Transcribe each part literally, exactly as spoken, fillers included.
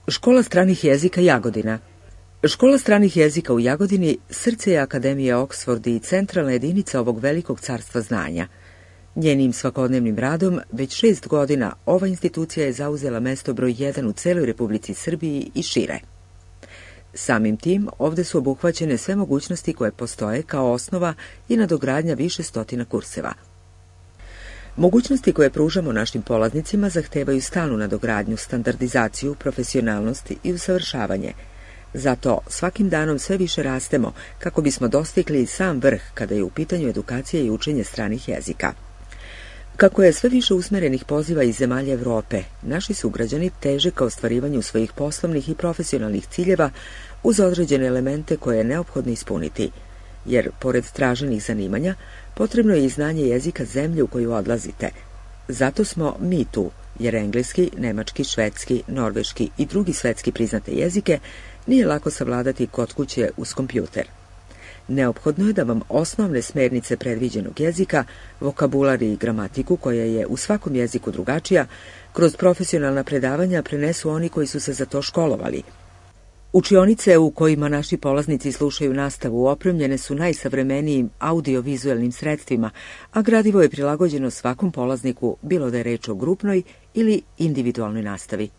Škola stranih jezika Jagodina. Škola stranih jezika u Jagodini srce je Akademije Oxford i centralna jedinica ovog velikog carstva znanja. Njenim svakodnevnim radom već šest godina ova institucija je zauzela mesto broj jedan u celoj Republici Srbiji i šire. Samim tim, ovde su obuhvaćene sve mogućnosti koje postoje kao osnova i nadogradnja više stotina kurseva. Mogućnosti koje pružamo našim polaznicima zahtevaju stalnu nadogradnju, standardizaciju, profesionalnost i usavršavanje. Zato svakim danom sve više rastemo kako bismo dostigli sam vrh kada je u pitanju edukacija i učenje stranih jezika. Kako je sve više usmerenih poziva iz zemalja Evrope, naši sugrađani teže ka ostvarivanju svojih poslovnih i profesionalnih ciljeva uz određene elemente koje je neophodno ispuniti, jer, pored traženih zanimanja, potrebno je i znanje jezika zemlje u koju odlazite. Zato smo mi tu, jer engleski, nemački, švedski, norveški i drugi svetski priznate jezike nije lako savladati kod kuće uz kompjuter. Neophodno je da vam osnovne smernice predviđenog jezika, vokabular i gramatiku, koja je u svakom jeziku drugačija, kroz profesionalna predavanja prenesu oni koji su se za to školovali. Učionice u kojima naši polaznici slušaju nastavu opremljene su najsavremenijim audio-vizuelnim sredstvima, a gradivo je prilagođeno svakom polazniku, bilo da je reč o grupnoj ili individualnoj nastavi.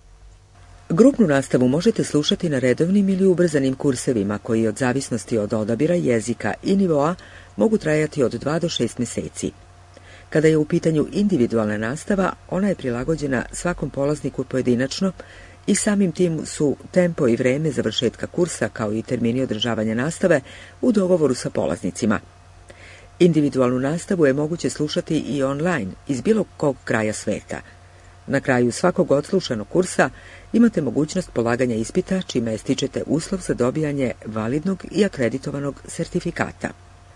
Grupnu nastavu možete slušati na redovnim ili ubrzanim kursevima koji od zavisnosti od odabira jezika i nivoa mogu trajati od dva do šest meseci. Kada je u pitanju individualna nastava, ona je prilagođena svakom polazniku pojedinačno i samim tim su tempo i vreme završetka kursa kao i termini održavanja nastave u dogovoru sa polaznicima. Individualnu nastavu je moguće slušati i online iz bilo kog kraja sveta. Na kraju svakog odslušanog kursa imate mogućnost polaganja ispita, čime stičete uslov za dobijanje validnog i akreditovanog sertifikata.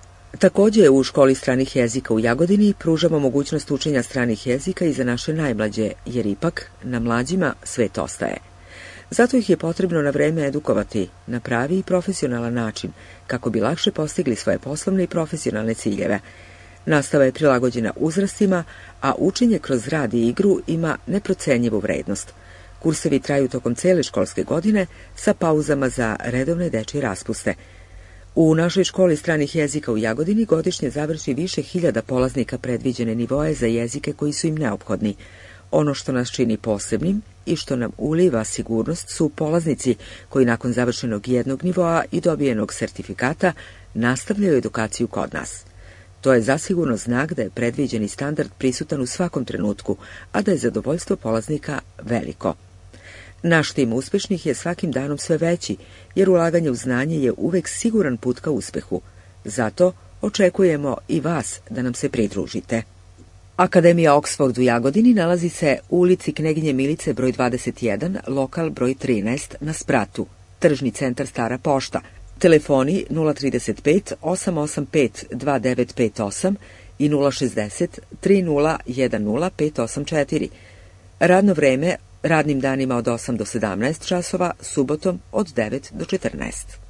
Takođe, u Školi stranih jezika u Jagodini pružamo mogućnost učenja stranih jezika i za naše najmlađe, jer ipak na mlađima svet ostaje. Zato ih je potrebno na vreme edukovati na pravi i profesionalan način, kako bi lakše postigli svoje poslovne i profesionalne ciljeve. Nastava je prilagođena uzrastima, a učenje kroz rad i igru ima neprocenjivu vrednost. Kursevi traju tokom cele školske godine sa pauzama za redovne dečije raspuste. U našoj školi stranih jezika u Jagodini godišnje završi više hiljada polaznika predviđene nivoe za jezike koji su im neophodni. Ono što nas čini posebnim i što nam uliva sigurnost su polaznici koji nakon završenog jednog nivoa i dobijenog sertifikata nastavljaju edukaciju kod nas. To je zasigurno znak da je predviđeni standard prisutan u svakom trenutku, a da je zadovoljstvo polaznika veliko. Naš tim uspešnih je svakim danom sve veći, jer ulaganje u znanje je uvek siguran put ka uspehu. Zato očekujemo i vas da nam se pridružite. Akademija Oxford u Jagodini nalazi se u ulici Kneginje Milice broj dvadeset jedan, lokal broj trinaest na Spratu, tržni centar Stara pošta. Telefoni nula trideset pet osam osam pet dva devet pet osam i nula šezdeset tri nula jedan nula pet osam četiri. Radno vreme radnim danima od osam do sedamnaest časova, subotom od devet do četrnaest.